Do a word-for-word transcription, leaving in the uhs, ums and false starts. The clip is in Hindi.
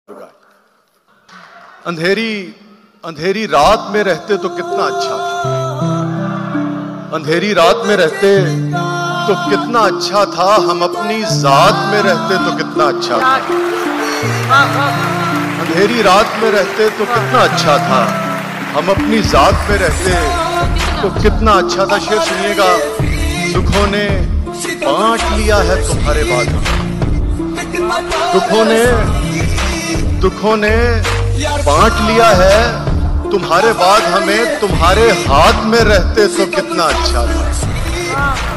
अंधेरी अंधेरी रात में रहते तो कितना अच्छा था। अंधेरी रात में रहते तो कितना अच्छा था। हम अपनी जात में रहते तो कितना अच्छा था। अंधेरी रात में रहते तो कितना अच्छा था। हम अपनी जात में रहते तो कितना अच्छा था। शेर सुनिएगा। दुखों ने बांट लिया है तुम्हारे बाद। दुखों ने दुखों ने बांट लिया है तुम्हारे बाद। हमें तुम्हारे हाथ में रहते तो कितना अच्छा था।